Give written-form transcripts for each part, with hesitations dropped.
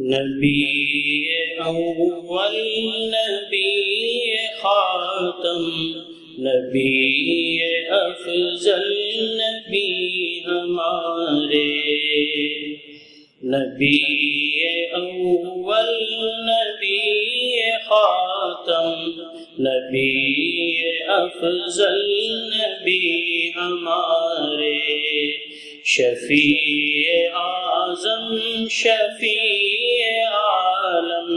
نبی اول نبی خاتم نبی افضل نبی ہمارے، نبی اول نبی خاتم نبی افضل نبی ہمارے، شفیع اعظم شفیع عالم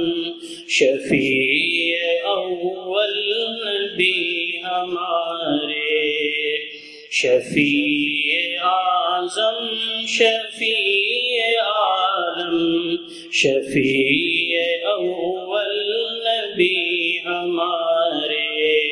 شفیع اول نبی ہمارے، شفیع اعظم شفیع عالم شفیع اول نبی ہمارے،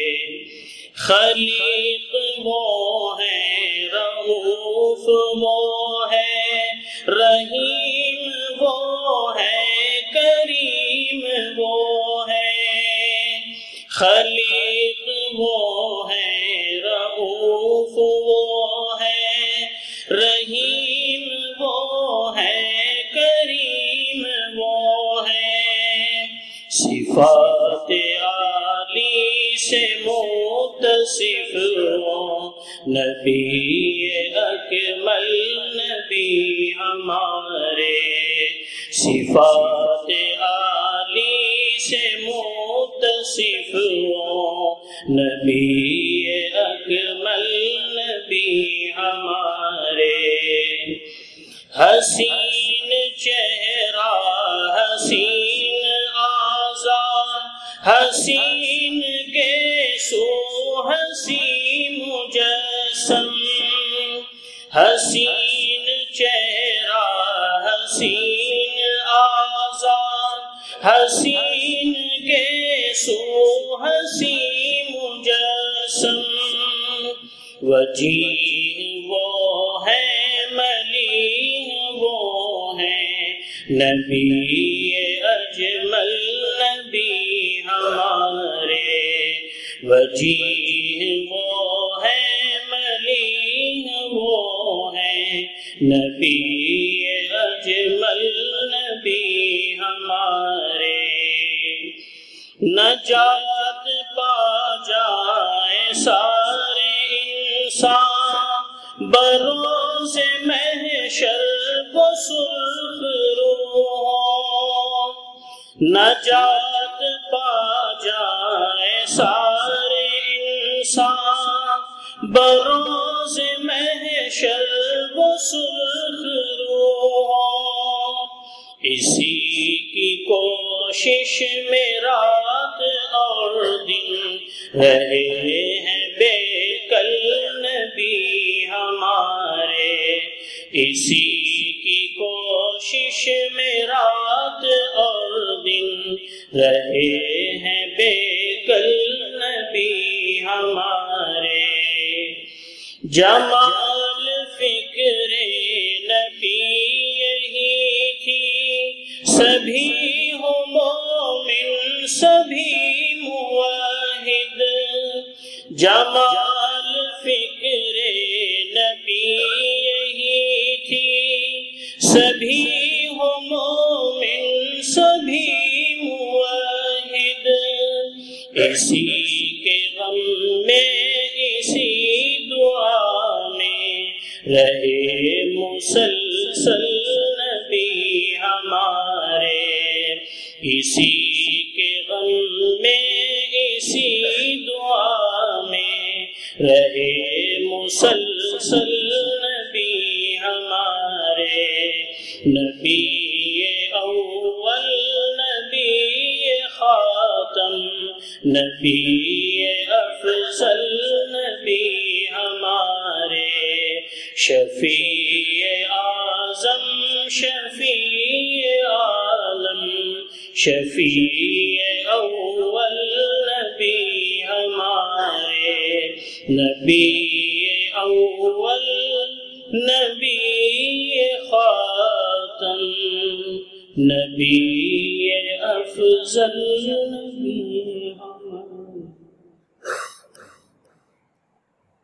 خلیق وہ ہے، رؤوف وہ ہے، رحیم وہ ہے، کریم وہ ہے، خلیق وہ ہے، رؤوف وہ ہے، رحیم وہ ہے، کریم وہ ہے، صفات عالی سے متصف وہ نبی اکمل نبی ہمارے، صفات عالی سے متصف وہ نبی اکمل نبی ہمارے، حسین چہرہ حسین اعضا حسین گیسو حسین مجسم، حسین چہرہ حسین اعضا حسین گیسو حسین مجسم، وجیہ وہ ہے، ملیح وہ ہے، نبی اجمل نبی ہمارے، وجیہ وہ ہے، ملیح وہ ہے، نبی اجمل نبی ہمارے، نجات پا جائے سارے انسان بروز محشر وہ سرخ روح، نجات پا جائے سارے انسان بروز محشر وہ سرخ روح، اسی کی کوشش میں رات اور دن رہے ہیں بے کل نبی ہمارے، اسی کی کوشش میں رات اور دن رہے ہیں بے کل نبی ہمارے، جمال فکر نبی یہی تھی، سبھی ہو مومن سبھی موحد، جمال فکر نبی یہی تھی، سبھی ہو مومن سبھی موحد، اسی کے غم میں اسی دعا میں رہے مسلسل نبی ہمارے، اسی کے غم میں اسی دعا میں رہے مسلسل نبی ہمارے، نبی اول نبی خاتم نبی افضل نبی ہمارے، شفیع اعظم شفیع عالم شفیع اول نبی ہمارے، نبی اول نبی خاتم نبی افضل نبی